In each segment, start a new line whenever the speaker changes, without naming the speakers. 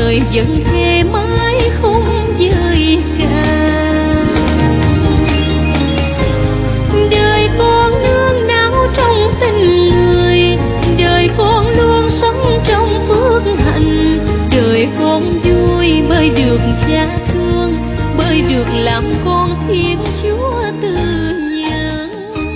đời vẫn thề mãi không dời cạn. Đời con nương náu trong tình người, đời con luôn sống trong phước hạnh. Đời con vui bởi được cha thương, bởi được làm con Thiên Chúa từ nhân.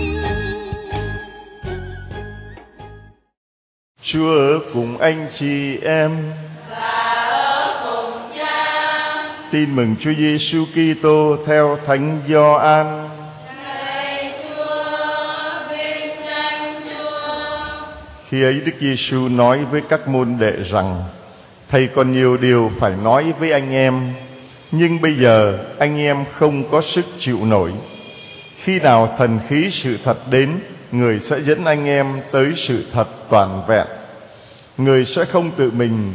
Chúa ở cùng anh chị em
và ở cùng Cha.
Tin mừng Chúa Giêsu Kitô theo Thánh Gioan.
Lạy Chúa, vinh danh Chúa.
Khi ấy Đức Giêsu nói với các môn đệ rằng: Thầy còn nhiều điều phải nói với anh em, nhưng bây giờ anh em không có sức chịu nổi. Khi nào thần khí sự thật đến, người sẽ dẫn anh em tới sự thật toàn vẹn. Người sẽ không tự mình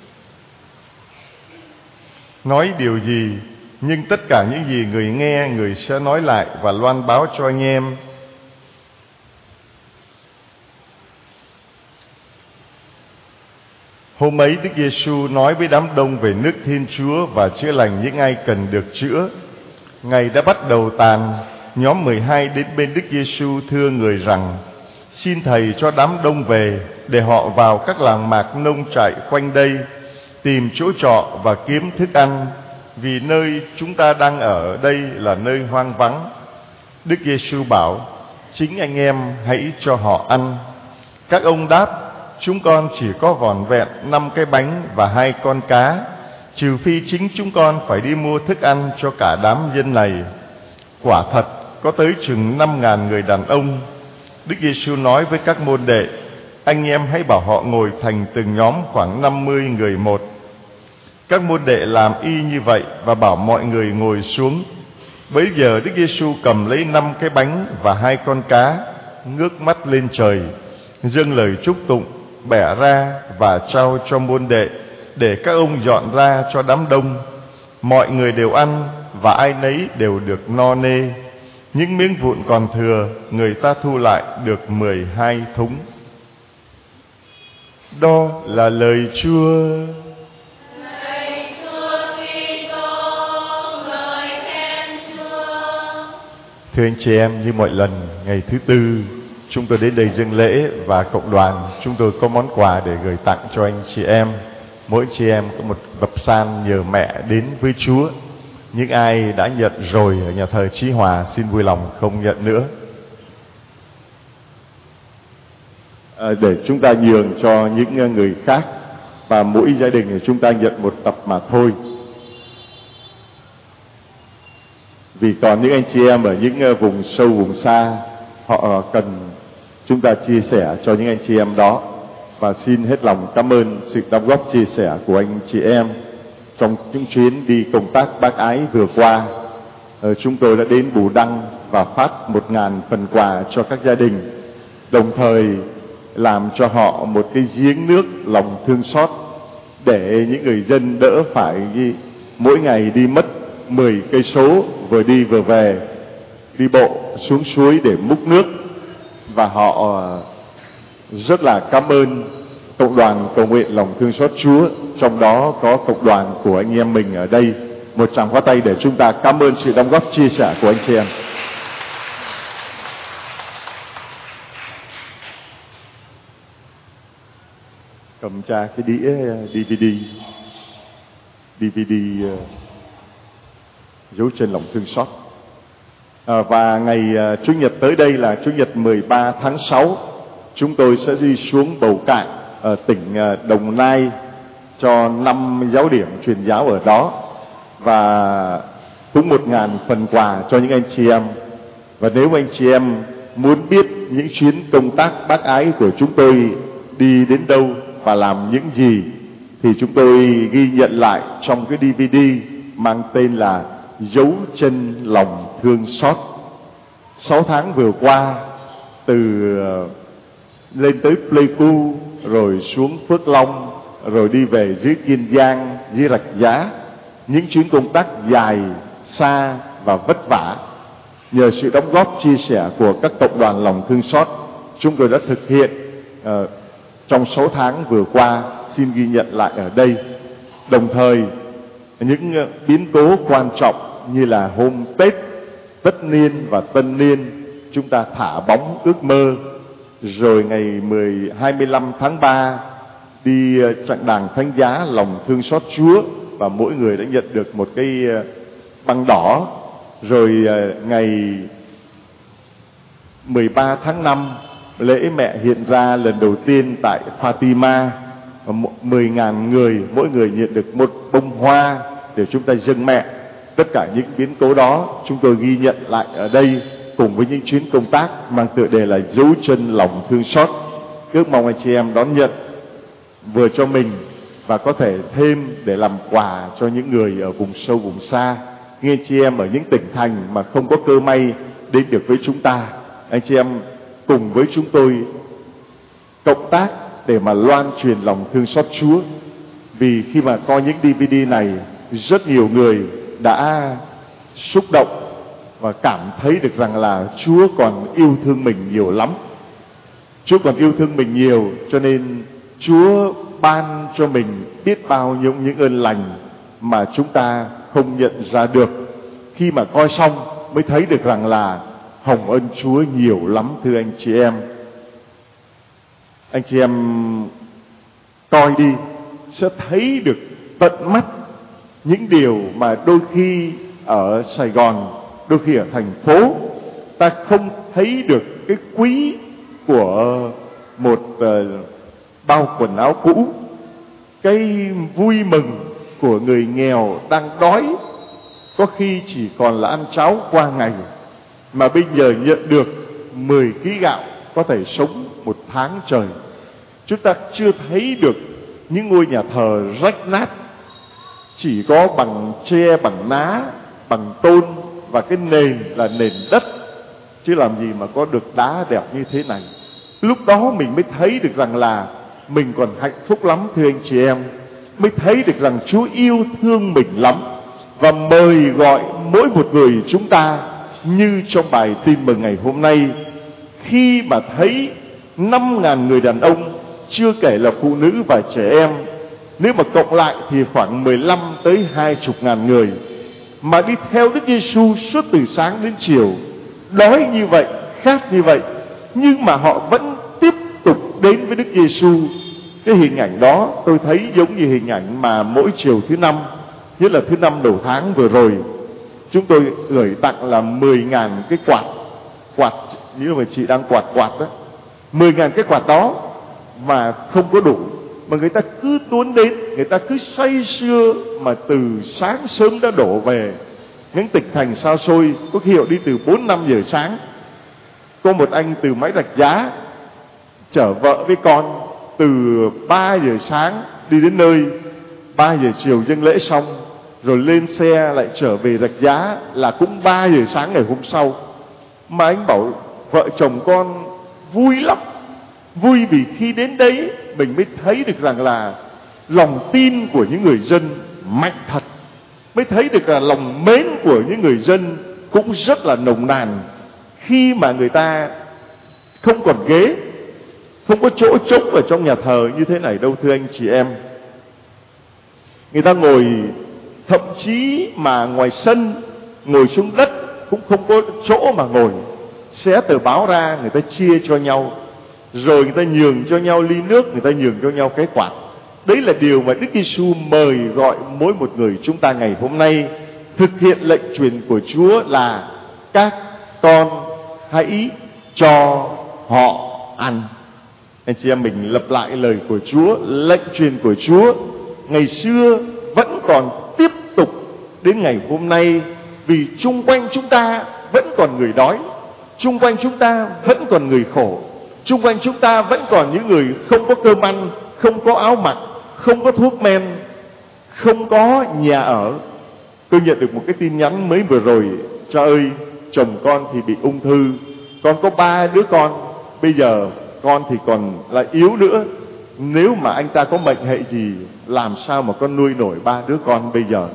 nói điều gì, nhưng tất cả những gì người nghe, người sẽ nói lại và loan báo cho anh em. Hôm ấy Đức Giêsu nói với đám đông về nước Thiên Chúa và chữa lành những ai cần được chữa. Ngày đã bắt đầu tàn, nhóm 12 đến bên Đức Giêsu thưa người rằng: Xin Thầy cho đám đông về, để họ vào các làng mạc nông trại quanh đây, tìm chỗ trọ và kiếm thức ăn, vì nơi chúng ta đang ở đây là nơi hoang vắng. Đức Giêsu bảo: Chính anh em hãy cho họ ăn. Các ông đáp: Chúng con chỉ có vỏn vẹn 5 cái bánh và 2 con cá, trừ phi chính chúng con phải đi mua thức ăn cho cả đám dân này. Quả thật có tới chừng 5.000 người đàn ông. Đức Giêsu nói với các môn đệ: Anh em hãy bảo họ ngồi thành từng nhóm khoảng 50 người một. Các môn đệ làm y như vậy và bảo mọi người ngồi xuống. Bấy giờ Đức Giêsu cầm lấy 5 cái bánh và 2 con cá, ngước mắt lên trời, dâng lời chúc tụng, bẻ ra và trao cho môn đệ, để các ông dọn ra cho đám đông. Mọi người đều ăn và ai nấy đều được no nê. Những miếng vụn còn thừa, người ta thu lại được 12 thúng. Đó là lời Chúa.
Lạy Chúa Kitô, lời khen Chúa.
Thưa anh chị em, như mọi lần, ngày thứ Tư chúng tôi đến đây dâng lễ và cộng đoàn chúng tôi có món quà để gửi tặng cho anh chị em. Mỗi chị em có một tập san nhờ mẹ đến với Chúa. Những ai đã nhận rồi ở nhà thờ Chí Hòa xin vui lòng không nhận nữa. Để chúng ta nhường cho những người khác, và mỗi gia đình chúng ta nhận một tập mà thôi. Vì còn những anh chị em ở những vùng sâu vùng xa, họ cần chúng ta chia sẻ cho những anh chị em đó. Và xin hết lòng cảm ơn sự đóng góp chia sẻ của anh chị em trong những chuyến đi công tác bác ái vừa qua. Chúng tôi đã đến Bù Đăng và phát 1.000 phần quà cho các gia đình, đồng thời làm cho họ một cái giếng nước lòng thương xót, để những người dân đỡ phải mỗi ngày đi mất 10 cây số vừa đi vừa về, đi bộ xuống suối để múc nước. Và họ rất là cảm ơn cộng đoàn cầu nguyện lòng thương xót Chúa, trong đó có cộng đoàn của anh em mình ở đây. Một tràng pháo tay để chúng ta cảm ơn sự đóng góp chia sẻ của anh chị em. Cầm tra cái đĩa DVD dấu chân lòng thương xót. Và ngày Chủ nhật tới đây là Chủ nhật 13 tháng 6, chúng tôi sẽ đi xuống Bầu Cạn ở tỉnh Đồng Nai cho 5 giáo điểm truyền giáo ở đó, và cũng 1.000 phần quà cho những anh chị em. Và nếu anh chị em muốn biết những chuyến công tác bác ái của chúng tôi đi đến đâu và làm những gì, thì chúng tôi ghi nhận lại trong cái DVD mang tên là Dấu chân lòng thương xót. 6 tháng vừa qua, từ lên tới Pleiku, rồi xuống Phước Long, rồi đi về dưới Kiên Giang, dưới Rạch Giá, những chuyến công tác dài, xa và vất vả. Nhờ sự đóng góp chia sẻ của các cộng đoàn lòng thương xót, chúng tôi đã thực hiện trong 6 tháng vừa qua. Xin ghi nhận lại ở đây. Đồng thời, những biến cố quan trọng như là hôm Tết, Tất niên và Tân niên, chúng ta thả bóng ước mơ. Rồi ngày 25 tháng 3 đi chặng đàng thánh giá lòng thương xót Chúa, và mỗi người đã nhận được một cái băng đỏ. Rồi ngày 13 tháng 5 lễ mẹ hiện ra lần đầu tiên tại Fatima, 10.000 người, mỗi người nhận được một bông hoa để chúng ta dâng mẹ. Tất cả những biến cố đó chúng tôi ghi nhận lại ở đây cùng với những chuyến công tác mang tựa đề là dấu chân lòng thương xót. Ước mong anh chị em đón nhận vừa cho mình và có thể thêm để làm quà cho những người ở vùng sâu vùng xa. Nghe anh chị em ở những tỉnh thành mà không có cơ may đến được với chúng ta, anh chị em cùng với chúng tôi cộng tác để mà loan truyền lòng thương xót Chúa. Vì khi mà coi những DVD này, rất nhiều người đã xúc động và cảm thấy được rằng là Chúa còn yêu thương mình nhiều lắm. Chúa còn yêu thương mình nhiều, cho nên Chúa ban cho mình biết bao nhiêu những ơn lành mà chúng ta không nhận ra được. Khi mà coi xong mới thấy được rằng là hồng ân Chúa nhiều lắm, thưa anh chị em. Anh chị em coi đi sẽ thấy được tận mắt những điều mà đôi khi ở Sài Gòn, đôi khi ở thành phố ta không thấy được cái quý của một bao quần áo cũ, cái vui mừng của người nghèo đang đói, có khi chỉ còn là ăn cháo qua ngày, mà bây giờ nhận được 10 kg gạo có thể sống một tháng trời. Chúng ta chưa thấy được những ngôi nhà thờ rách nát, chỉ có bằng tre, bằng ná, bằng tôn, và cái nền là nền đất, chứ làm gì mà có được đá đẹp như thế này. Lúc đó mình mới thấy được rằng là mình còn hạnh phúc lắm, thưa anh chị em. Mới thấy được rằng Chúa yêu thương mình lắm, và mời gọi mỗi một người chúng ta, như trong bài tin mừng ngày hôm nay, khi mà thấy 5.000 người đàn ông, chưa kể là phụ nữ và trẻ em, nếu mà cộng lại thì khoảng 15 tới 20.000 người, mà đi theo Đức Giêsu suốt từ sáng đến chiều, đói như vậy, khát như vậy, nhưng mà họ vẫn tiếp tục đến với Đức Giêsu. Cái hình ảnh đó tôi thấy giống như hình ảnh mà mỗi chiều thứ năm, nhất là thứ năm đầu tháng vừa rồi, chúng tôi gửi tặng là 10.000 cái quạt như mà chị đang quạt đó, 10.000 cái quạt đó mà không có đủ, mà người ta cứ tuôn đến, người ta cứ say sưa mà từ sáng sớm đã đổ về những tỉnh thành xa xôi, có khi họ đi từ 4-5 giờ sáng. Có một anh từ Máy Rạch Giá chở vợ với con từ 3 giờ sáng đi đến nơi, 3 giờ chiều dâng lễ xong rồi lên xe lại trở về Rạch Giá là cũng 3 giờ sáng ngày hôm sau. Mà anh bảo vợ chồng con vui lắm, vui vì khi đến đấy mình mới thấy được rằng là lòng tin của những người dân mạnh thật, mới thấy được là lòng mến của những người dân cũng rất là nồng nàn. Khi mà người ta không còn ghế, không có chỗ trống ở trong nhà thờ như thế này đâu, thưa anh chị em. Người ta ngồi, thậm chí mà ngoài sân, ngồi xuống đất cũng không có chỗ mà ngồi. Xé tờ báo ra, người ta chia cho nhau, rồi người ta nhường cho nhau ly nước, người ta nhường cho nhau cái quạt. Đấy là điều mà Đức Giêsu mời gọi mỗi một người chúng ta ngày hôm nay thực hiện lệnh truyền của Chúa là các con hãy cho họ ăn. Anh chị em mình lặp lại lời của Chúa, lệnh truyền của Chúa ngày xưa vẫn còn tiếp tục đến ngày hôm nay, vì chung quanh chúng ta vẫn còn người đói, chung quanh chúng ta vẫn còn người khổ, chung quanh chúng ta vẫn còn những người không có cơm ăn, không có áo mặc, không có thuốc men, không có nhà ở. Tôi nhận được một cái tin nhắn mới vừa rồi: cha ơi, chồng con thì bị ung thư, con có 3 đứa con, bây giờ con thì còn lại yếu nữa, nếu mà anh ta có bệnh hệ gì, làm sao mà con nuôi nổi 3 đứa con bây giờ?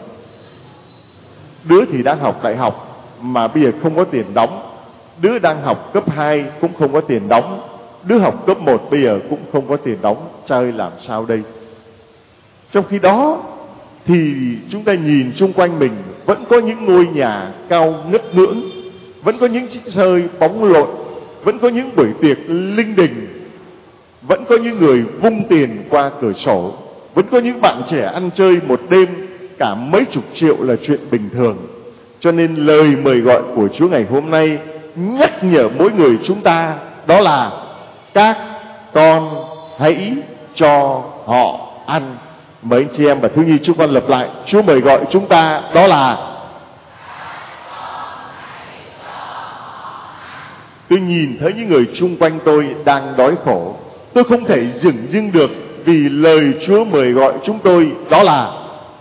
Đứa thì đang học đại học mà bây giờ không có tiền đóng, đứa đang học cấp 2 cũng không có tiền đóng, đứa học cấp 1 bây giờ cũng không có tiền đóng. Cha ơi, làm sao đây? Trong khi đó thì chúng ta nhìn xung quanh mình vẫn có những ngôi nhà cao ngất ngưỡng, vẫn có những chiếc xe bóng lộn, vẫn có những buổi tiệc linh đình, vẫn có những người vung tiền qua cửa sổ, vẫn có những bạn trẻ ăn chơi một đêm cả mấy chục triệu là chuyện bình thường. Cho nên lời mời gọi của Chúa ngày hôm nay nhắc nhở mỗi người chúng ta, đó là các con hãy cho họ ăn. Mời anh chị em và thiếu nhi chúng con lặp lại, Chúa mời gọi chúng ta đó là tôi nhìn thấy những người chung quanh tôi đang đói khổ, tôi không thể dửng dưng được vì lời Chúa mời gọi chúng tôi đó là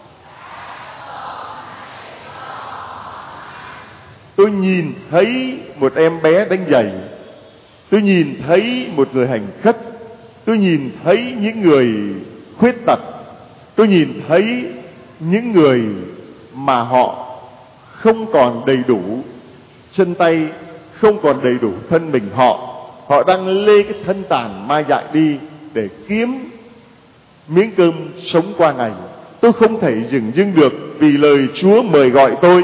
tôi nhìn thấy một em bé đánh giày, tôi nhìn thấy một người hành khất, tôi nhìn thấy những người khuyết tật, tôi nhìn thấy những người mà họ không còn đầy đủ chân tay, không còn đầy đủ thân mình, họ đang lê cái thân tàn ma dại đi để kiếm miếng cơm sống qua ngày. Tôi không thể dửng dưng được vì lời Chúa mời gọi tôi.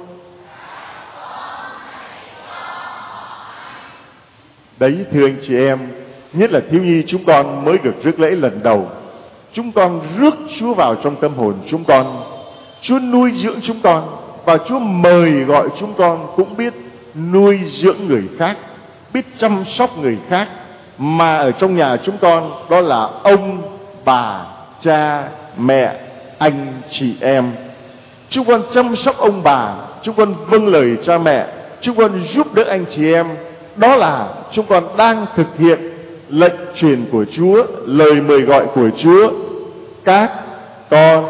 Đấy, thưa anh chị em, nhất là thiếu nhi chúng con mới được rước lễ lần đầu, chúng con rước Chúa vào trong tâm hồn chúng con. Chúa nuôi dưỡng chúng con và Chúa mời gọi chúng con cũng biết nuôi dưỡng người khác, biết chăm sóc người khác. Mà ở trong nhà chúng con đó là ông, bà, cha, mẹ, anh, chị em. Chúng con chăm sóc ông bà, chúng con vâng lời cha mẹ, chúng con giúp đỡ anh chị em. Đó là chúng con đang thực hiện lệnh truyền của Chúa, lời mời gọi của Chúa. Các con.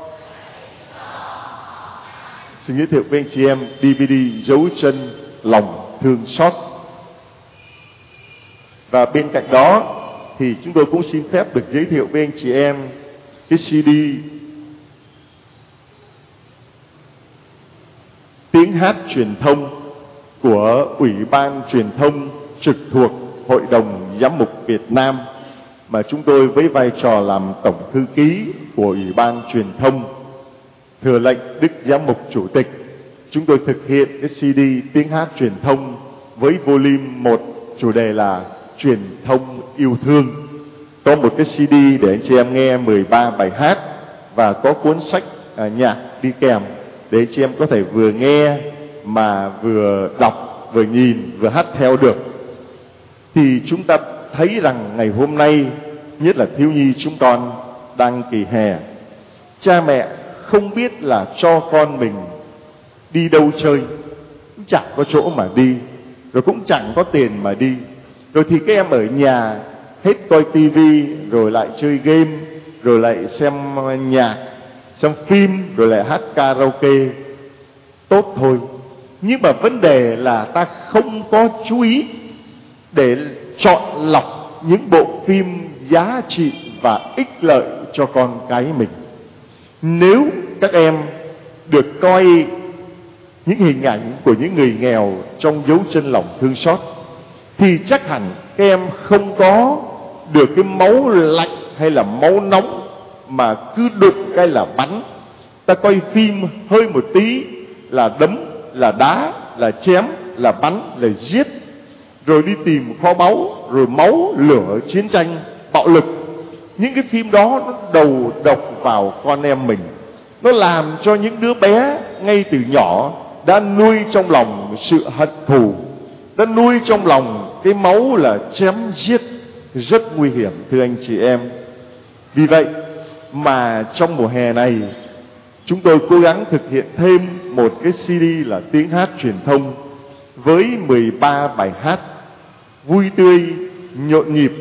Xin giới thiệu với anh chị em DVD Dấu chân lòng thương xót. Và bên cạnh đó thì chúng tôi cũng xin phép được giới thiệu với anh chị em cái CD tiếng hát truyền thông của Ủy ban Truyền thông trực thuộc Hội đồng Giám mục Việt Nam, mà chúng tôi với vai trò làm tổng thư ký của Ủy ban Truyền thông thừa lệnh Đức Giám mục Chủ tịch. Chúng tôi thực hiện cái CD tiếng hát truyền thông với volume 1, chủ đề là truyền thông yêu thương. Có một cái CD để anh chị em nghe 13 bài hát và có cuốn sách nhạc đi kèm để anh chị em có thể vừa nghe mà vừa đọc, vừa nhìn, vừa hát theo được. Thì chúng ta thấy rằng ngày hôm nay, nhất là thiếu nhi chúng con đang kỳ hè, cha mẹ không biết là cho con mình đi đâu chơi, cũng chẳng có chỗ mà đi, rồi cũng chẳng có tiền mà đi. Rồi thì các em ở nhà hết coi tivi, rồi lại chơi game, rồi lại xem nhạc, xem phim, rồi lại hát karaoke. Tốt thôi, nhưng mà vấn đề là ta không có chú ý để chọn lọc những bộ phim giá trị và ích lợi cho con cái mình. Nếu các em được coi những hình ảnh của những người nghèo trong dấu chân lòng thương xót, thì chắc hẳn các em không có được cái máu lạnh hay là máu nóng mà cứ đụng cái là bắn. Ta coi phim hơi một tí là đấm, là đá, là chém, là bắn, là giết, rồi đi tìm kho báu, rồi máu, lửa, chiến tranh, bạo lực. Những cái phim đó nó đầu độc vào con em mình. Nó làm cho những đứa bé ngay từ nhỏ đã nuôi trong lòng sự hận thù, đã nuôi trong lòng cái máu là chém giết, rất nguy hiểm, thưa anh chị em. Vì vậy mà trong mùa hè này, chúng tôi cố gắng thực hiện thêm một cái CD là tiếng hát truyền thông với 13 bài hát vui tươi, nhộn nhịp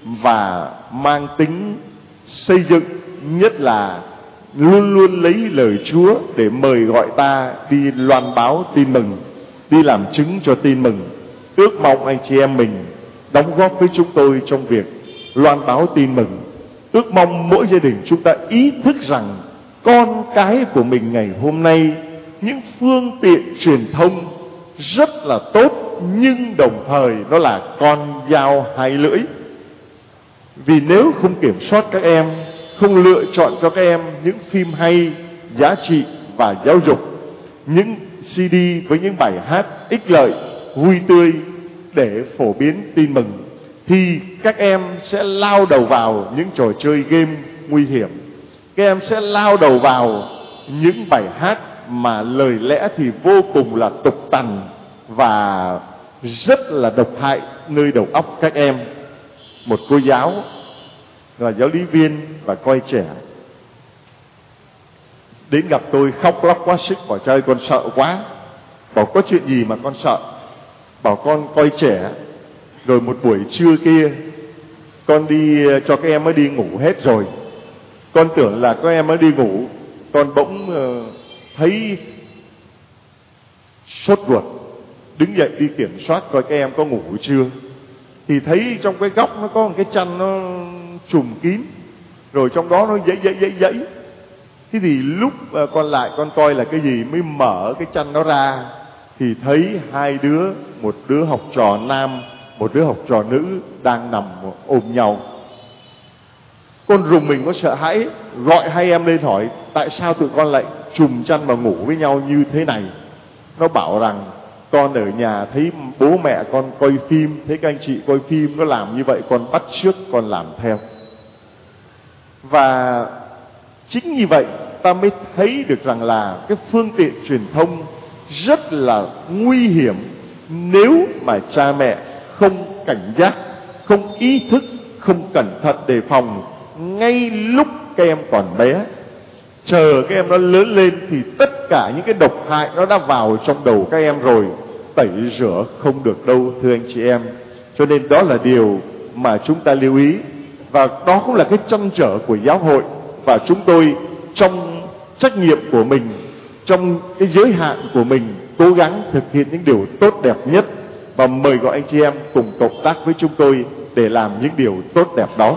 và mang tính xây dựng, nhất là luôn luôn lấy lời Chúa để mời gọi ta đi loan báo tin mừng, đi làm chứng cho tin mừng. Ước mong anh chị em mình đóng góp với chúng tôi trong việc loan báo tin mừng. Ước mong mỗi gia đình chúng ta ý thức rằng con cái của mình ngày hôm nay, những phương tiện truyền thông rất là tốt, nhưng đồng thời nó là con dao hai lưỡi. Vì nếu không kiểm soát các em, không lựa chọn cho các em những phim hay, giá trị và giáo dục, những CD với những bài hát ích lợi, vui tươi để phổ biến tin mừng, thì các em sẽ lao đầu vào những trò chơi game nguy hiểm. Các em sẽ lao đầu vào những bài hát mà lời lẽ thì vô cùng là tục tằn và rất là độc hại nơi đầu óc các em. Một cô giáo là giáo lý viên và coi trẻ đến gặp tôi khóc lóc quá sức, bảo trời con sợ quá. Bảo có chuyện gì mà con sợ? Bảo con coi trẻ, rồi một buổi trưa kia con đi cho các em mới đi ngủ hết rồi. Con tưởng là các em mới đi ngủ, con bỗng thấy sốt ruột, đứng dậy đi kiểm soát coi các em có ngủ chưa. Thì thấy trong cái góc nó có một cái chăn nó trùm kín, rồi trong đó nó dãy. Thế thì lúc con lại con coi là cái gì, mới mở cái chăn đó ra thì thấy hai đứa, một đứa học trò nam, một đứa học trò nữ đang nằm ôm nhau. Con rùng mình, có sợ hãi, gọi hai em lên hỏi tại sao tụi con lại trùm chăn và ngủ với nhau như thế này. Nó bảo rằng con ở nhà thấy bố mẹ con coi phim, thấy các anh chị coi phim nó làm như vậy, con bắt chước con làm theo. Và chính như vậy ta mới thấy được rằng là cái phương tiện truyền thông rất là nguy hiểm nếu mà cha mẹ không cảnh giác, không ý thức, không cẩn thận đề phòng ngay lúc các em còn bé. Chờ các em nó lớn lên thì tất cả những cái độc hại nó đã vào trong đầu các em rồi, tẩy rửa không được đâu thưa anh chị em. Cho nên đó là điều mà chúng ta lưu ý, và đó cũng là cái trăn trở của giáo hội. Và chúng tôi trong trách nhiệm của mình, trong cái giới hạn của mình, cố gắng thực hiện những điều tốt đẹp nhất, và mời gọi anh chị em cùng cộng tác với chúng tôi để làm những điều tốt đẹp đó.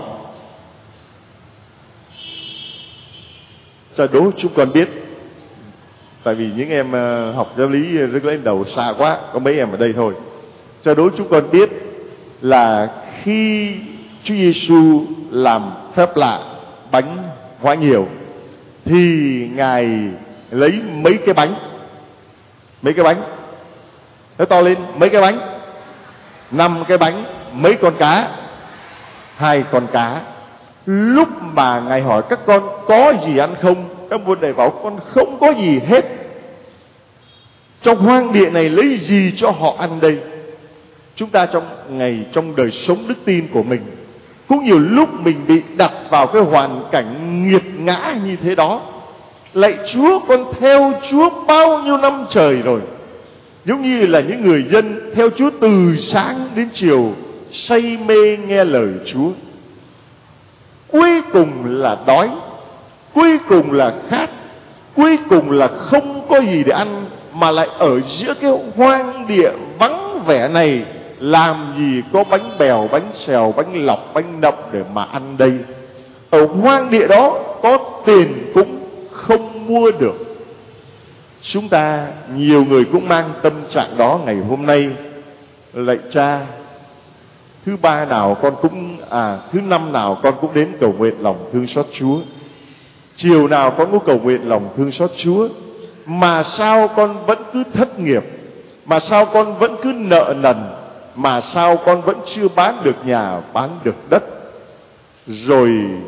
Cho đố chúng con biết, tại vì những em học giáo lý rất lên đầu xa quá, có mấy em ở đây thôi. Cho đố chúng con biết là khi Chúa Giêsu làm phép lạ bánh hóa nhiều thì Ngài lấy mấy cái bánh? Mấy cái bánh? Nói to lên, mấy cái bánh? 5 cái bánh. Mấy con cá? 2 con cá. Lúc mà Ngài hỏi các con có gì ăn không, các môn đệ bảo con không có gì hết. Trong hoang địa này lấy gì cho họ ăn đây? Chúng ta trong đời sống đức tin của mình, cũng nhiều lúc mình bị đặt vào cái hoàn cảnh nghiệt ngã như thế đó. Lạy Chúa, con theo Chúa bao nhiêu năm trời rồi, giống như là những người dân theo Chúa từ sáng đến chiều, say mê nghe lời Chúa. Cuối cùng là đói, cuối cùng là khát, cuối cùng là không có gì để ăn, mà lại ở giữa cái hoang địa vắng vẻ này, làm gì có bánh bèo, bánh xèo, bánh lọc, bánh nậm để mà ăn đây. Ở hoang địa đó có tiền cũng không mua được. Chúng ta nhiều người cũng mang tâm trạng đó ngày hôm nay. Lạy Cha, thứ ba nào con cũng thứ năm nào con cũng đến cầu nguyện lòng thương xót Chúa, chiều nào con cũng cầu nguyện lòng thương xót Chúa, mà sao con vẫn cứ thất nghiệp, mà sao con vẫn cứ nợ nần, mà sao con vẫn chưa bán được nhà, bán được đất. Rồi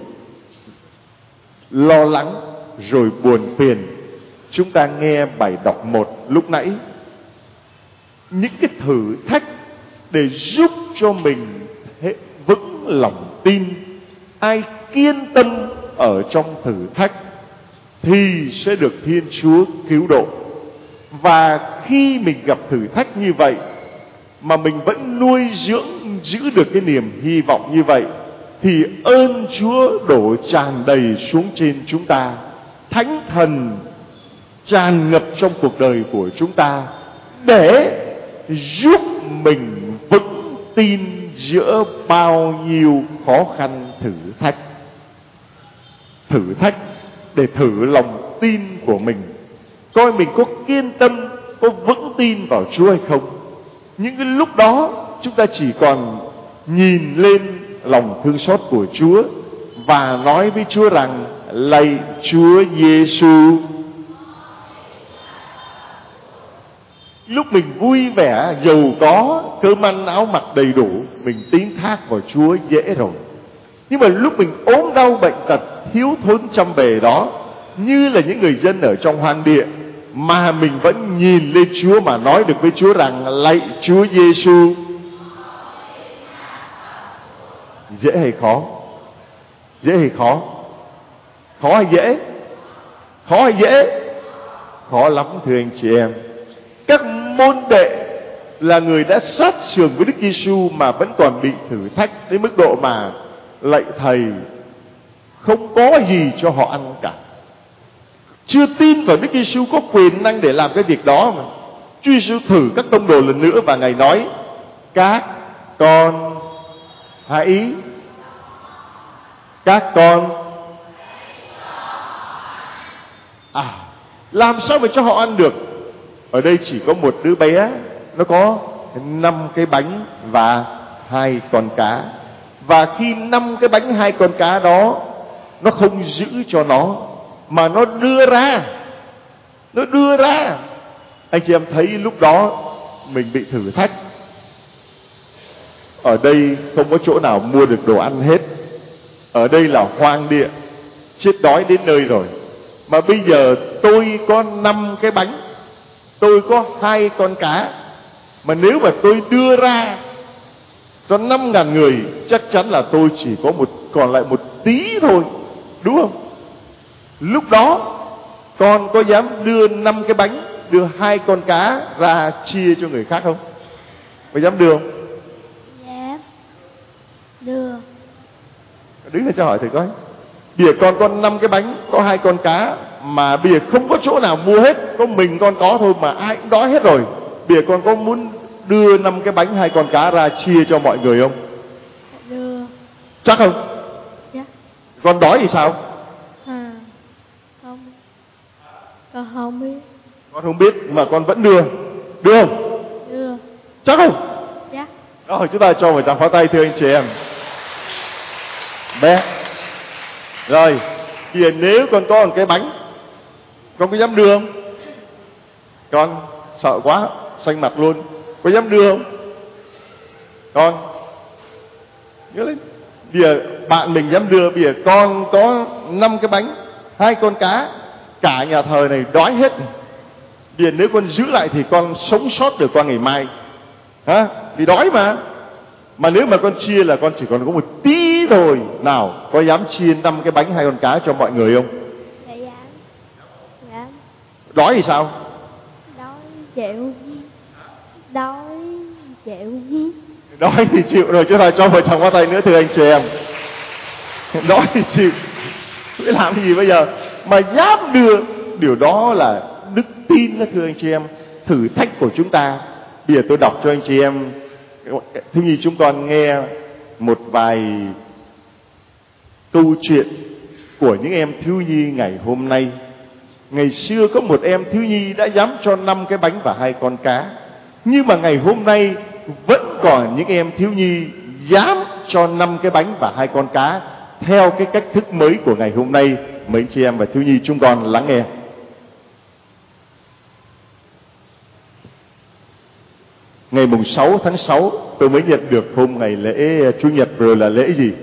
lo lắng, rồi buồn phiền. Chúng ta nghe bài đọc 1 lúc nãy, những cái thử thách để giúp cho mình vững lòng tin. Ai kiên tâm ở trong thử thách thì sẽ được Thiên Chúa cứu độ. Và khi mình gặp thử thách như vậy mà mình vẫn nuôi dưỡng, giữ được cái niềm hy vọng như vậy, thì ơn Chúa đổ tràn đầy xuống trên chúng ta. Thánh Thần tràn ngập trong cuộc đời của chúng ta để giúp mình vững tin giữa bao nhiêu khó khăn thử thách. Thử thách để thử lòng tin của mình, coi mình có kiên tâm, có vững tin vào Chúa hay không. Những cái lúc đó chúng ta chỉ còn nhìn lên lòng thương xót của Chúa và nói với Chúa rằng: lạy Chúa Giêsu. Lúc mình vui vẻ, giàu có, cơm ăn áo mặc đầy đủ, mình tín thác vào Chúa dễ rồi. Nhưng mà lúc mình ốm đau bệnh tật, thiếu thốn trăm bề đó, như là những người dân ở trong hoang địa, mà mình vẫn nhìn lên Chúa mà nói được với Chúa rằng: lạy Chúa Giêsu. Dễ hay khó? Dễ hay khó? Khó hay dễ? Khó hay dễ? Khó lắm thưa anh chị em. Các môn đệ là người đã sát sườn với Đức Giêsu mà vẫn còn bị thử thách đến mức độ mà lạy Thầy, không có gì cho họ ăn cả. Chưa tin vào Đức Giêsu có quyền năng để làm cái việc đó mà. Chúa Giêsu thử các tông đồ lần nữa và Ngài nói: các con hãy làm sao mà cho họ ăn được? Ở đây chỉ có một đứa bé, nó có 5 cái bánh và 2 con cá. Và khi 5 cái bánh 2 con cá đó, nó không giữ cho nó, mà nó đưa ra. Anh chị em thấy lúc đó mình bị thử thách. Ở đây không có chỗ nào mua được đồ ăn hết. Ở đây là hoang địa, chết đói đến nơi rồi. Mà bây giờ tôi có 5 cái bánh, tôi có 2 con cá, mà nếu mà tôi đưa ra cho 5.000 người, chắc chắn là tôi chỉ có còn lại một tí thôi, đúng không? Lúc đó con có dám đưa 5 cái bánh, đưa 2 con cá ra chia cho người khác không? Có dám đưa không?
Dám. Đưa.
Đứng lên cho hỏi thử coi. Bây giờ con có 5 cái bánh, có 2 con cá, mà bây giờ không có chỗ nào mua hết, có mình con có thôi mà ai cũng đói hết rồi. Bây giờ con có muốn đưa 5 cái bánh 2 con cá ra chia cho mọi người không?
Đưa.
Chắc không?
Dạ.
Con đói thì sao?
Không. Con không biết.
Con không biết mà con vẫn đưa. Đưa không?
Đưa.
Chắc không?
Dạ.
Rồi chúng ta cho một tràng pháo tay thưa anh chị em. Bé. Rồi, bây giờ nếu con có một cái bánh, con có dám đưa không? Con sợ quá, xanh mặt luôn. Có dám đưa không? Con nhớ lên. Bây giờ bạn mình dám đưa. Bây giờ con có 5 cái bánh, 2 con cá, cả nhà thờ này đói hết. Bây giờ nếu con giữ lại thì con sống sót được qua ngày mai, hả? Vì đói mà. Mà nếu mà con chia là con chỉ còn có một tí thôi. Nào, có dám chia 5 cái bánh 2 con cá cho mọi người không?
Dạ dám. Dám.
Đói thì sao?
Đói chịu. Đói chịu.
Đói thì chịu rồi. Chúng ta cho một tràng pháo tay nữa thưa anh chị em. Đói thì chịu, biết làm cái gì bây giờ mà dám đưa. Điều đó là đức tin đó thưa anh chị em. Thử thách của chúng ta. Bây giờ tôi đọc cho anh chị em thiếu nhi chúng con nghe một vài câu chuyện của những em thiếu nhi ngày hôm nay. Ngày xưa có một em thiếu nhi đã dám cho 5 cái bánh và 2 con cá. Nhưng mà ngày hôm nay vẫn còn những em thiếu nhi dám cho 5 cái bánh và 2 con cá theo cái cách thức mới của ngày hôm nay. Mấy anh chị em và thiếu nhi chúng con lắng nghe. Ngày mùng 6 tháng 6 tôi mới nhận được hôm ngày lễ Chủ nhật rồi là lễ gì?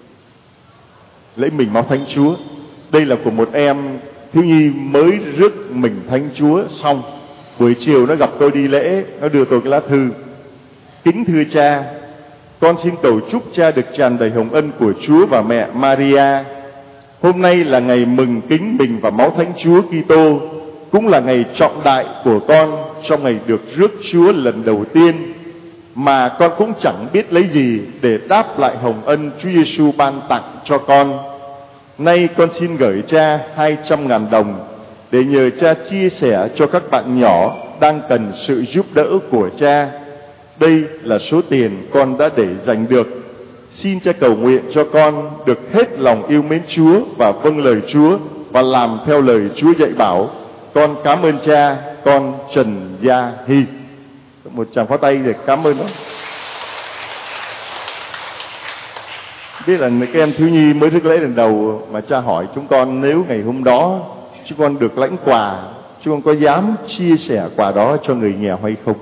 Lễ mình máu Thánh Chúa. Đây là của một em thiếu nhi mới rước mình Thánh Chúa xong. Buổi chiều nó gặp tôi đi lễ, nó đưa tôi cái lá thư. Kính thưa cha, con xin cầu chúc cha được tràn đầy hồng ân của Chúa và mẹ Maria. Hôm nay là ngày mừng kính mình và máu Thánh Chúa Kitô, cũng là ngày trọng đại của con trong ngày được rước Chúa lần đầu tiên, mà con cũng chẳng biết lấy gì để đáp lại hồng ân Chúa Giêsu ban tặng cho con. Nay con xin gửi cha 200.000 đồng để nhờ cha chia sẻ cho các bạn nhỏ đang cần sự giúp đỡ của cha. Đây là số tiền con đã để dành được. Xin cha cầu nguyện cho con được hết lòng yêu mến Chúa và vâng lời Chúa và làm theo lời Chúa dạy bảo. Con cảm ơn cha. Con Trần Gia Hy. Một tràng pháo tay để cảm ơn nó. Biết là các em thiếu nhi mới rước lễ lần đầu mà cha hỏi chúng con nếu ngày hôm đó chúng con được lãnh quà, chúng con có dám chia sẻ quà đó cho người nghèo hay không?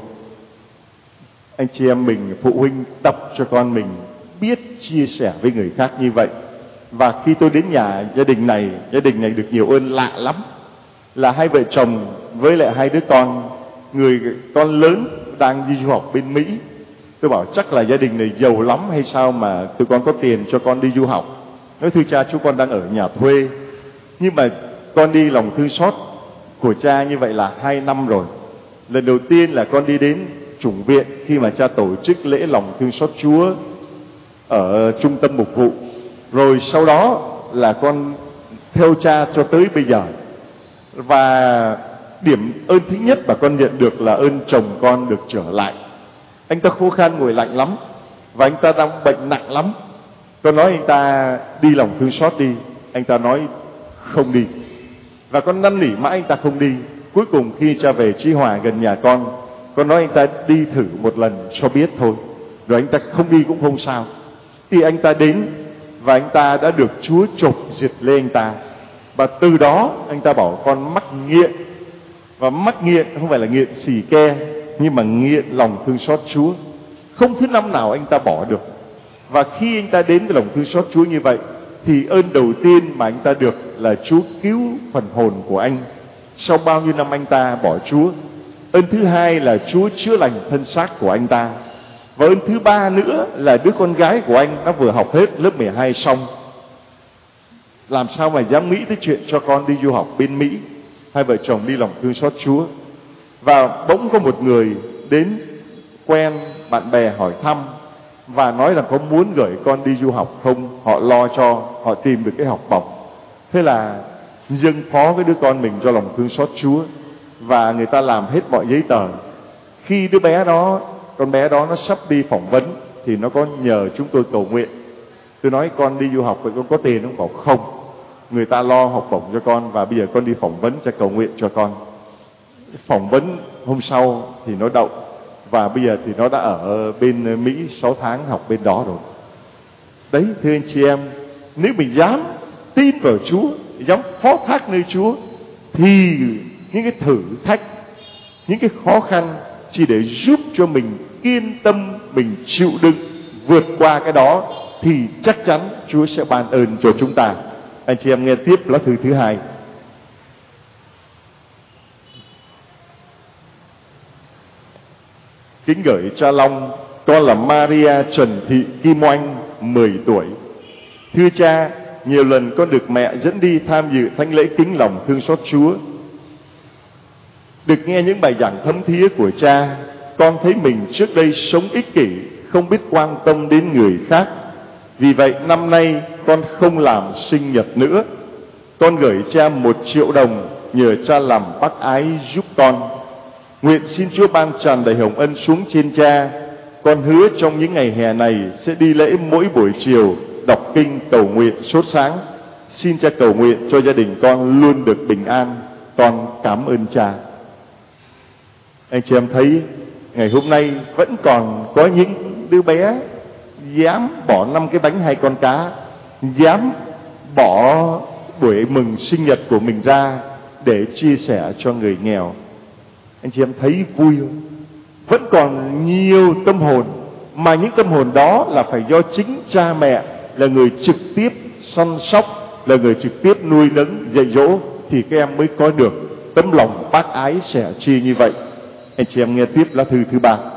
Anh chị em mình, phụ huynh tập cho con mình biết chia sẻ với người khác như vậy. Và khi tôi đến nhà gia đình này được nhiều ơn lạ lắm. Là hai vợ chồng với lại hai đứa con, người con lớn đang đi du học bên Mỹ. Tôi bảo chắc là gia đình này giàu lắm hay sao mà tụi con có tiền cho con đi du học. Nói thưa cha, chúng con đang ở nhà thuê, nhưng mà con đi lòng thương xót của cha như vậy là 2 năm rồi. Lần đầu tiên là con đi đến chủng viện khi mà cha tổ chức lễ lòng thương xót Chúa ở trung tâm mục vụ. Rồi sau đó là con theo cha cho tới bây giờ. Và điểm ơn thứ nhất mà con nhận được là ơn chồng con được trở lại. Anh ta khô khan ngồi lạnh lắm, và anh ta đang bệnh nặng lắm. Con nói anh ta đi lòng thương xót đi, anh ta nói không đi. Và con năn nỉ mãi anh ta không đi. Cuối cùng khi cha về Chí Hòa gần nhà con nói anh ta đi thử một lần cho biết thôi, rồi anh ta không đi cũng không sao. Thì anh ta đến và anh ta đã được Chúa chộp diệt lên anh ta. Và từ đó anh ta bảo con mắc nghiện. Và mắc nghiện không phải là nghiện xì ke, nhưng mà nghiện lòng thương xót Chúa. Không thứ năm nào anh ta bỏ được. Và khi anh ta đến với lòng thương xót Chúa như vậy, thì ơn đầu tiên mà anh ta được là Chúa cứu phần hồn của anh sau bao nhiêu năm anh ta bỏ Chúa. Ơn thứ hai là Chúa chữa lành thân xác của anh ta. Và ơn thứ ba nữa là đứa con gái của anh nó vừa học hết lớp 12 xong. Làm sao mà dám nghĩ tới chuyện cho con đi du học bên Mỹ. Hai vợ chồng đi lòng thương xót Chúa. Và bỗng có một người đến quen, bạn bè hỏi thăm và nói là có muốn gửi con đi du học không. Họ lo cho, họ tìm được cái học bổng. Thế là dâng phó với đứa con mình cho lòng thương xót Chúa. Và người ta làm hết mọi giấy tờ. Khi đứa bé đó, con bé đó nó sắp đi phỏng vấn, thì nó có nhờ chúng tôi cầu nguyện. Tôi nói con đi du học vậy con có tiền không? Bảo không, người ta lo học bổng cho con, và bây giờ con đi phỏng vấn cho cầu nguyện cho con. Phỏng vấn hôm sau thì nó đậu, và bây giờ thì nó đã ở bên Mỹ 6 tháng học bên đó rồi. Đấy, thưa anh chị em, nếu mình dám tin vào Chúa, dám phó thác nơi Chúa, thì những cái thử thách, những cái khó khăn chỉ để giúp cho mình yên tâm, mình chịu đựng vượt qua cái đó, thì chắc chắn Chúa sẽ ban ơn cho chúng ta. Anh chị em nghe tiếp lá thư thứ 2. Kính gửi cha Long, con là Maria Trần Thị Kim Oanh, 10 tuổi. Thưa cha, nhiều lần con được mẹ dẫn đi tham dự thánh lễ kính lòng thương xót Chúa. Được nghe những bài giảng thấm thía của cha, con thấy mình trước đây sống ích kỷ, không biết quan tâm đến người khác. Vì vậy năm nay con không làm sinh nhật nữa. Con gửi cha 1 triệu đồng nhờ cha làm bác ái giúp con. Nguyện xin Chúa ban tràn đầy hồng ân xuống trên cha. Con hứa trong những ngày hè này sẽ đi lễ mỗi buổi chiều, đọc kinh cầu nguyện sốt sáng. Xin cha cầu nguyện cho gia đình con luôn được bình an. Con cảm ơn cha. Anh chị em thấy ngày hôm nay vẫn còn có những đứa bé dám bỏ 5 cái bánh 2 con cá, dám bỏ buổi mừng sinh nhật của mình ra để chia sẻ cho người nghèo. Anh chị em thấy vui không? Vẫn còn nhiều tâm hồn, mà những tâm hồn đó là phải do chính cha mẹ là người trực tiếp săn sóc, là người trực tiếp nuôi nấng dạy dỗ, thì các em mới có được tấm lòng bác ái sẻ chia như vậy. Anh chị em nghe tiếp lá thư thứ 3.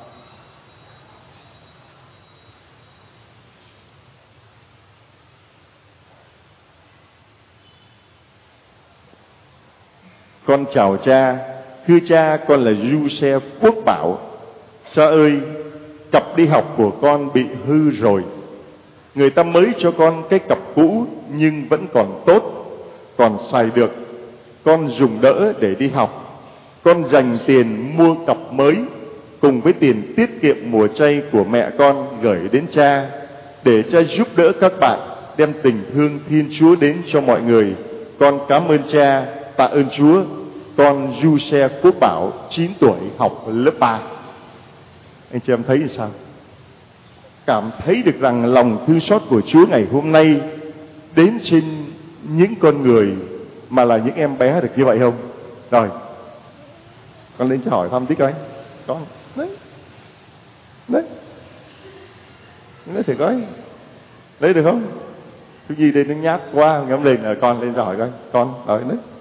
Con chào cha. Thưa cha, con là Du Xe Quốc Bảo. Cha ơi, cặp đi học của con bị hư rồi. Người ta mới cho con cái cặp cũ nhưng vẫn còn tốt, còn xài được. Con dùng đỡ để đi học. Con dành tiền mua cặp mới cùng với tiền tiết kiệm mùa chay của mẹ con gửi đến cha, để cha giúp đỡ các bạn, đem tình thương Thiên Chúa đến cho mọi người. Con cảm ơn cha, tạ ơn Chúa. Con Du Xe Quốc Bảo, 9 tuổi, học lớp 3. Anh chị em thấy sao? cảm thấy được rằng lòng thương xót của Chúa ngày hôm nay đến trên những con người mà là những em bé được như vậy không? Rồi, con lên cho hỏi thăm tí coi. Con, đấy, nói thử coi, lấy được không? Cái gì đây nó nhát quá, ngắm lên, con lên cho hỏi coi, con, đấy.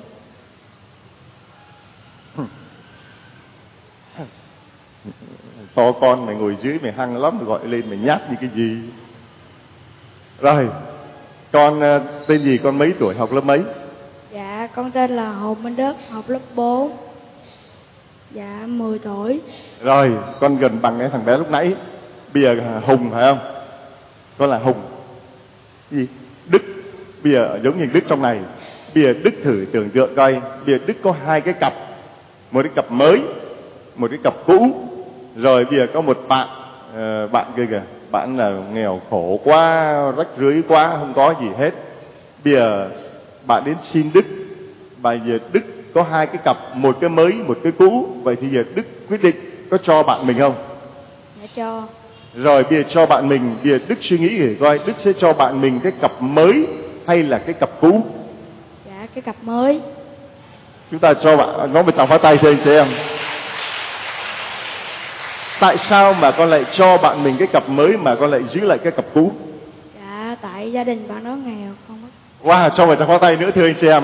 To con mày ngồi dưới mày hăng lắm, mày gọi lên mày nhát như cái gì? Rồi, con tên gì, con mấy tuổi, học lớp mấy?
Dạ, con tên là Hồ Minh Đức, học lớp 4. Dạ, 10 tuổi.
Rồi, con gần bằng cái thằng bé lúc nãy. Bây giờ Hùng phải không? Con là Hùng. Cái gì? Đức. Bây giờ giống như Đức trong này. Bây giờ Đức thử tưởng tượng coi. Bây giờ Đức có 2 cái cặp. Một cái cặp mới, một cái cặp cũ. Rồi bây giờ có một bạn, bạn kia kìa, bạn là nghèo khổ quá, rách rưới quá, không có gì hết. Bây giờ bạn đến xin Đức. Bây giờ Đức có 2 cái cặp, một cái mới, một cái cũ. Vậy thì giờ Đức quyết định có cho bạn mình không?
Dạ cho. Rồi
bây giờ cho bạn mình, bây giờ Đức suy nghĩ để coi Đức sẽ cho bạn mình cái cặp mới hay là cái cặp cũ?
Dạ, cái cặp mới.
Chúng ta cho bạn, nó một tràng pháo tay cho anh chị em. Tại sao mà con lại cho bạn mình cái cặp mới mà con lại giữ lại cái cặp cũ?
Dạ, tại gia đình bạn đó nghèo không á.
Wow, cho một tràng pháo tay nữa thưa anh chị em.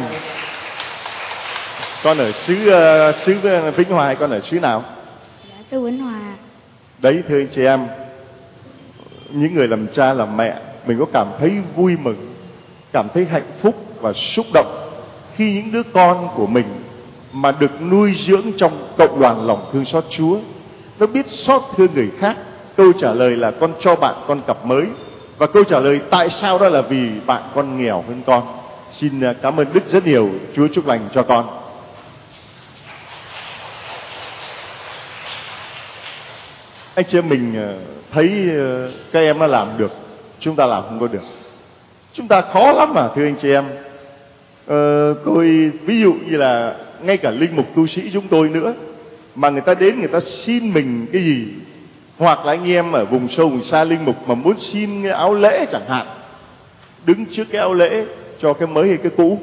Con ở xứ Vĩnh Hòa hay con ở xứ nào?
Dạ, xứ Vĩnh Hòa.
Đấy thưa anh chị em, những người làm cha làm mẹ, mình có cảm thấy vui mừng, cảm thấy hạnh phúc và xúc động khi những đứa con của mình mà được nuôi dưỡng trong cộng đoàn lòng thương xót Chúa. Nó biết xót thương người khác. Câu trả lời là con cho bạn con cặp mới. Và câu trả lời tại sao đó là vì bạn con nghèo hơn con. Xin cảm ơn Đức rất nhiều. Chúa chúc lành cho con. Anh chị em mình thấy các em nó làm được, chúng ta làm không có được. Chúng ta khó lắm mà thưa anh chị em. Tôi ví dụ như là ngay cả linh mục tu sĩ chúng tôi nữa, mà người ta đến người ta xin mình cái gì, hoặc là anh em ở vùng sâu vùng xa linh mục mà muốn xin cái áo lễ chẳng hạn, đứng trước cái áo lễ cho cái mới hay cái cũ,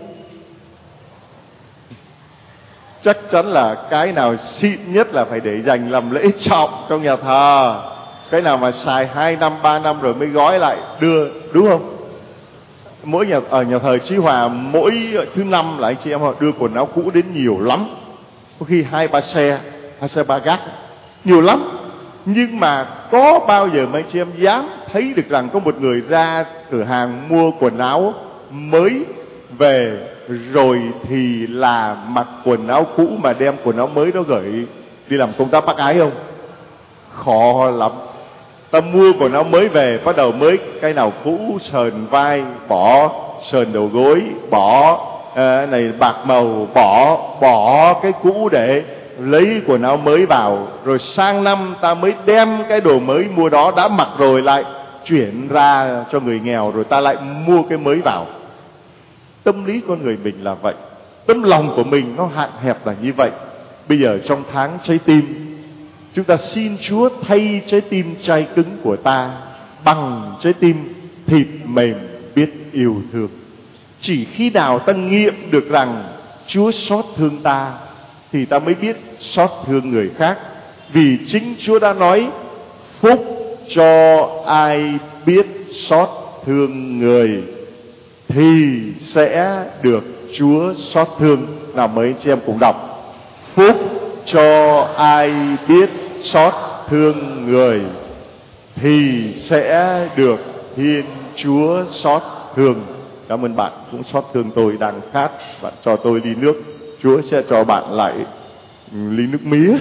chắc chắn là cái nào xịn nhất là phải để dành làm lễ trọng trong nhà thờ. Cái nào mà xài 2 năm 3 năm rồi mới gói lại đưa, đúng không? Mỗi ở nhà thờ Chí Hòa, mỗi thứ 5 là anh chị em họ đưa quần áo cũ đến nhiều lắm, có khi 2-3 xe, 2 xe ba gác, nhiều lắm. Nhưng mà có bao giờ mấy anh chị em dám thấy được rằng có một người ra cửa hàng mua quần áo mới về rồi thì là mặc quần áo cũ mà đem quần áo mới đó gửi đi làm công tác bác ái không? Khó lắm. Ta mua quần áo mới về, bắt đầu mới cái nào cũ sờn vai bỏ, sờn đầu gối bỏ, này bạc màu bỏ cái cũ để lấy quần áo mới vào. Rồi sang năm ta mới đem cái đồ mới mua đó đã mặc rồi lại chuyển ra cho người nghèo, rồi ta lại mua cái mới vào. Tâm lý con người mình là vậy, tấm lòng của mình nó hạn hẹp là như vậy. Bây giờ trong tháng trái tim, chúng ta xin Chúa thay trái tim chai cứng của ta bằng trái tim thịt mềm biết yêu thương. Chỉ khi nào ta nghiệm được rằng Chúa xót thương ta thì ta mới biết xót thương người khác. Vì chính Chúa đã nói phúc cho ai biết xót thương người thì sẽ được Chúa xót thương. Nào mấy anh chị em cùng đọc: phúc cho ai biết xót thương người thì sẽ được Thiên Chúa xót thương. Cảm ơn bạn cũng xót thương tôi đang khát, bạn cho tôi ly nước, Chúa sẽ cho bạn lại ly nước mía.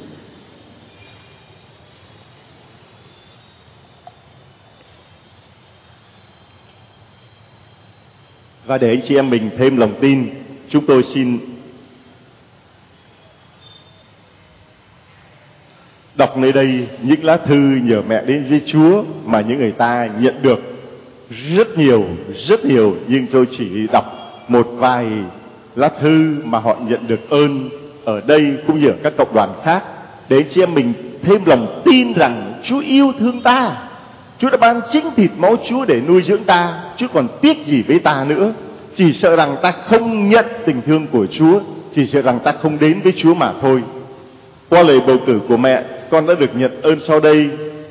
Và để anh chị em mình thêm lòng tin, chúng tôi xin đọc nơi đây những lá thư nhờ mẹ đến với Chúa mà những người ta nhận được rất nhiều, nhưng tôi chỉ đọc một vài lá thư mà họ nhận được ơn ở đây cũng như ở các cộng đoàn khác, để anh chị em mình thêm lòng tin rằng Chúa yêu thương ta. Chúa đã ban chính thịt máu Chúa để nuôi dưỡng ta, chứ còn tiếc gì với ta nữa. Chỉ sợ rằng ta không nhận tình thương của Chúa, chỉ sợ rằng ta không đến với Chúa mà thôi. Qua lời bầu cử của mẹ, con đã được nhận ơn sau đây.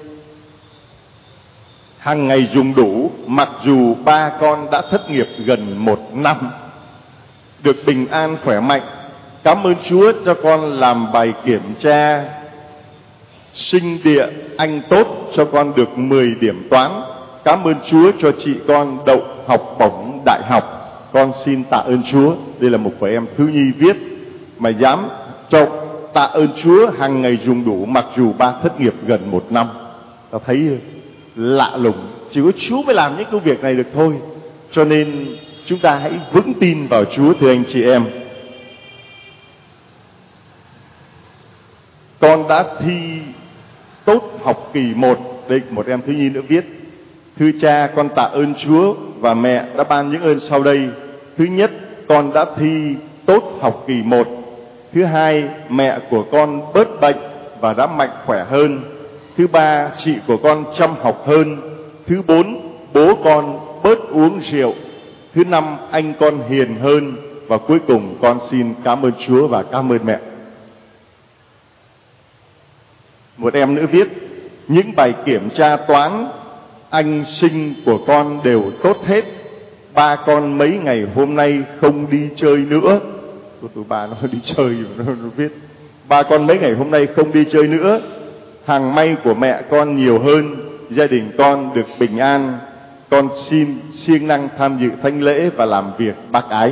Hàng ngày dùng đủ, mặc dù ba con đã thất nghiệp gần 1 năm. Được bình an khỏe mạnh. Cảm ơn Chúa cho con làm bài kiểm tra sinh địa Anh tốt, cho con được 10 điểm toán. Cảm ơn Chúa cho chị con đậu học bổng đại học. Con xin tạ ơn Chúa. Đây là một của em thiếu nhi viết mà dám cho tạ ơn Chúa hàng ngày dùng đủ, mặc dù ba thất nghiệp gần 1 năm. Ta thấy lạ lùng, chỉ có Chúa mới làm những công việc này được thôi. Cho nên chúng ta hãy vững tin vào Chúa, thưa anh chị em. Con đã thi tốt học kỳ 1. Đây một em thiếu nhi nữa viết: thưa cha, con tạ ơn Chúa và mẹ đã ban những ơn sau đây. Thứ nhất, con đã thi tốt học kỳ 1. Thứ hai, mẹ của con bớt bệnh và đã mạnh khỏe hơn. Thứ ba, chị của con chăm học hơn. Thứ bốn, bố con bớt uống rượu. Thứ năm, anh con hiền hơn. Và cuối cùng con xin cảm ơn Chúa và cảm ơn mẹ. Một em nữa viết: những bài kiểm tra toán, anh sinh của con đều tốt hết. Ba con mấy ngày hôm nay không đi chơi nữa. Tụi ba nó đi chơi, nó viết ba con mấy ngày hôm nay không đi chơi nữa. Hàng may của mẹ con nhiều hơn, gia đình con được bình an. Con xin siêng năng tham dự thánh lễ và làm việc bác ái.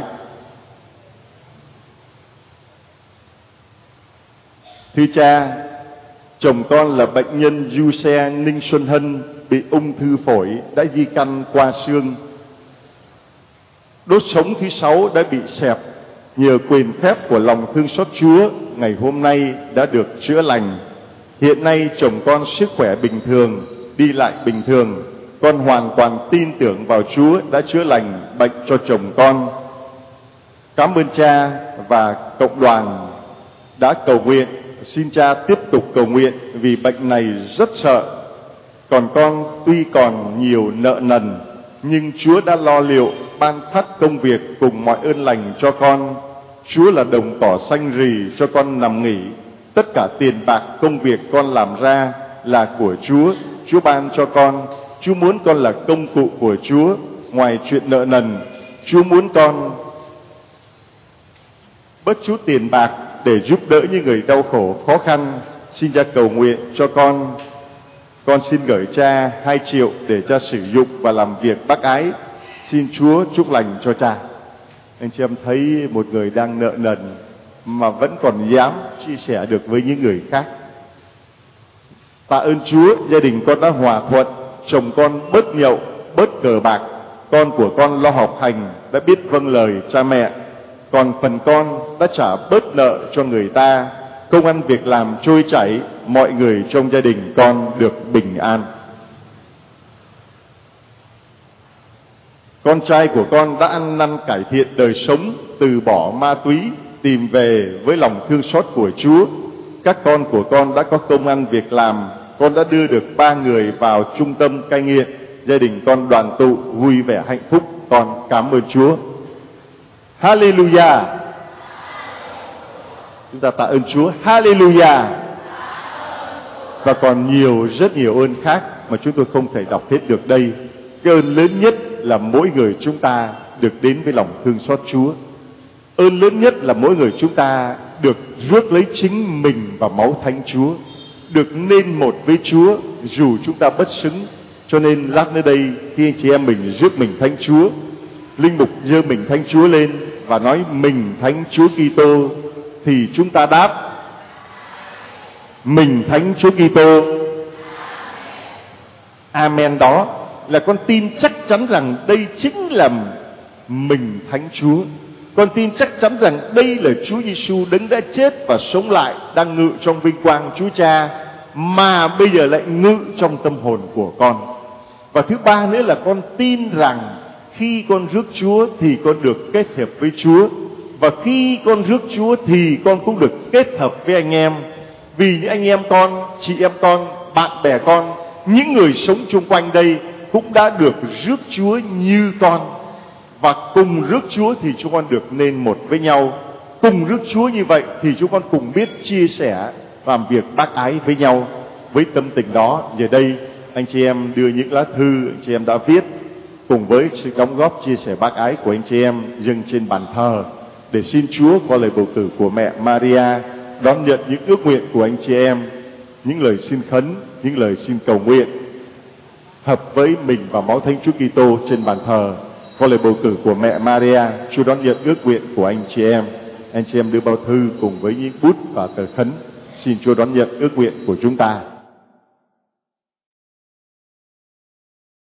Thưa cha, chồng con là bệnh nhân Du Xe Ninh Xuân Hân, bị ung thư phổi, đã di căn qua xương. Đốt sống thứ 6 đã bị xẹp. Nhờ quyền phép của lòng thương xót Chúa, ngày hôm nay đã được chữa lành. Hiện nay chồng con sức khỏe bình thường, đi lại bình thường. Con hoàn toàn tin tưởng vào Chúa đã chữa lành bệnh cho chồng con. Cảm ơn cha và cộng đoàn đã cầu nguyện. Xin cha tiếp tục cầu nguyện vì bệnh này rất sợ. Còn con tuy còn nhiều nợ nần, nhưng Chúa đã lo liệu ban phát công việc cùng mọi ơn lành cho con. Chúa là đồng cỏ xanh rì cho con nằm nghỉ. Tất cả tiền bạc công việc con làm ra là của Chúa. Chúa ban cho con. Chúa muốn con là công cụ của Chúa. Ngoài chuyện nợ nần, Chúa muốn con bớt chút tiền bạc để giúp đỡ những người đau khổ, khó khăn. Xin cha cầu nguyện cho con. Con xin gửi cha 2 triệu để cha sử dụng và làm việc bác ái. Xin Chúa chúc lành cho cha. Anh chị em thấy một người đang nợ nần mà vẫn còn dám chia sẻ được với những người khác. Tạ ơn Chúa, gia đình con đã hòa thuận. Chồng con bớt nhậu, bớt cờ bạc. Con của con lo học hành, đã biết vâng lời cha mẹ. Còn phần con đã trả bớt nợ cho người ta. Công ăn việc làm trôi chảy, mọi người trong gia đình con được bình an. Con trai của con đã ăn năn cải thiện đời sống, từ bỏ ma túy, tìm về với lòng thương xót của Chúa. Các con của con đã có công ăn việc làm. Con đã đưa được 3 người vào trung tâm cai nghiện. Gia đình con đoàn tụ vui vẻ hạnh phúc. Con cảm ơn Chúa. Hallelujah. Chúng ta tạ ơn Chúa. Hallelujah. Và còn rất nhiều ơn khác mà chúng tôi không thể đọc hết được đây. Cái ơn lớn nhất là mỗi người chúng ta được đến với lòng thương xót Chúa. Ơn lớn nhất là mỗi người chúng ta được rước lấy chính mình và máu Thánh Chúa, được nên một với Chúa dù chúng ta bất xứng. Cho nên lát nữa đây, khi anh chị em mình rước mình Thánh Chúa, linh mục giơ mình Thánh Chúa lên và nói mình Thánh Chúa Kitô, thì chúng ta đáp mình Thánh Chúa Kitô. Amen. Đó là con tin chắc chắn rằng đây chính là mình Thánh Chúa. Con tin chắc chắn rằng đây là Chúa Giêsu đấng đã chết và sống lại, đang ngự trong vinh quang Chúa Cha, mà bây giờ lại ngự trong tâm hồn của con. Và thứ ba nữa là con tin rằng khi con rước Chúa thì con được kết hợp với Chúa, và khi con rước Chúa thì con cũng được kết hợp với anh em. Vì những anh em con, chị em con, bạn bè con những người sống chung quanh đây cũng đã được rước Chúa như con, và cùng rước Chúa thì chúng con được nên một với nhau. Cùng rước Chúa như vậy thì chúng con cùng biết chia sẻ làm việc bác ái với nhau. Với tâm tình đó, giờ đây anh chị em đưa những lá thư anh chị em đã viết cùng với sự đóng góp chia sẻ bác ái của anh chị em dâng trên bàn thờ, để xin Chúa qua lời bầu cử của mẹ Maria đón nhận những ước nguyện của anh chị em, những lời xin khấn, những lời xin cầu nguyện hợp với mình và máu Thánh Chúa Kitô trên bàn thờ. Qua lời bầu cử của mẹ Maria, Chúa đón nhận ước nguyện của anh chị em. Anh chị em đưa bao thư cùng với những bút và tờ khấn, xin Chúa đón nhận ước nguyện của chúng ta.